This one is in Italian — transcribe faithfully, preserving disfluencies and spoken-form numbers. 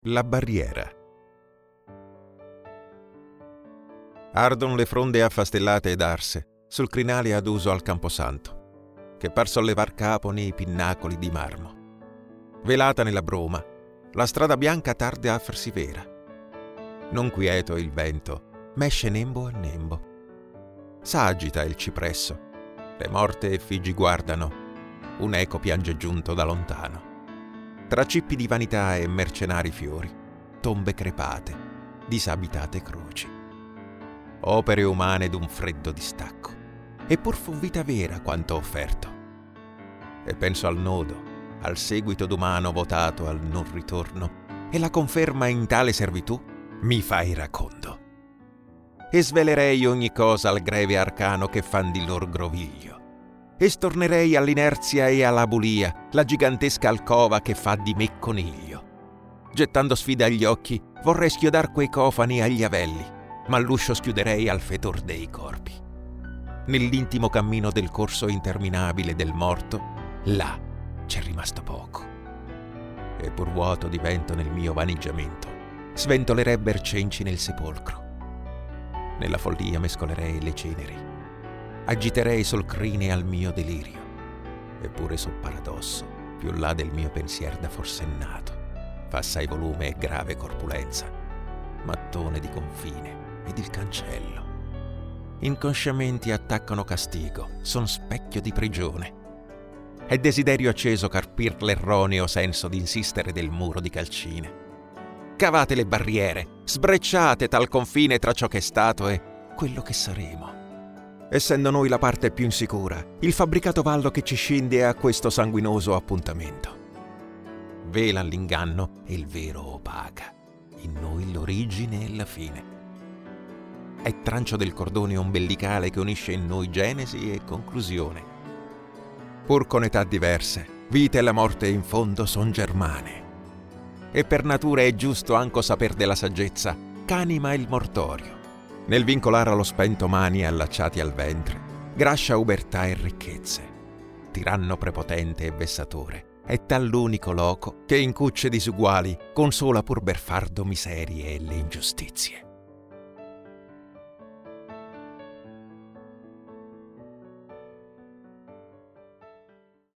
La barriera. Ardon le fronde affastellate ed arse sul crinale ad uso al camposanto, che par sollevar capo nei pinnacoli di marmo. Velata nella bruma, la strada bianca tarde a farsi vera. Non quieto il vento, mesce nembo a nembo. S'agita il cipresso, le morte effigi guardano, un eco piange giunto da lontano. Tra cippi di vanità e mercenari fiori, tombe crepate, disabitate croci. Opere umane d'un freddo distacco, eppur fu vita vera quanto offerto. E penso al nodo, al seguito d'umano votato al non ritorno, e la conferma in tale servitù mi fa iracondo. E svelerei ogni cosa al greve arcano che fan di lor groviglio. E stornerei all'inerzia e alla bulia la gigantesca alcova che fa di me coniglio. Gettando sfida agli occhi, vorrei schiodar quei cofani agli avelli, ma l'uscio schiuderei al fetor dei corpi. Nell'intimo cammino del corso interminabile del morto, là c'è rimasto poco. E pur vuoto di vento nel mio vaneggiamento, sventolerebber cenci nel sepolcro. Nella follia mescolerei le ceneri, agiterei sul crine al mio delirio, eppure sul paradosso, più là del mio pensier da forsennato, fa assai volume e grave corpulenza, mattone di confine ed il cancello. Inconsciamenti attaccano castigo, son specchio di prigione. È desiderio acceso carpir l'erroneo senso d'insistere del muro di calcine. Cavate le barriere, sbrecciate tal confine tra ciò che è stato e quello che saremo. Essendo noi la parte più insicura, il fabbricato vallo che ci scinde a questo sanguinoso appuntamento. Vela l'inganno e il vero opaca, in noi l'origine e la fine. È trancio del cordone ombelicale che unisce in noi genesi e conclusione. Pur con età diverse, vita e la morte in fondo son germane. E per natura è giusto anco saper della saggezza ch'anima il mortorio. Nel vincolare allo spento mani allacciati al ventre, grascia ubertà e ricchezze. Tiranno prepotente e vessatore, è tal l'unico loco che in cucce disuguali consola pur berfardo miserie e le ingiustizie.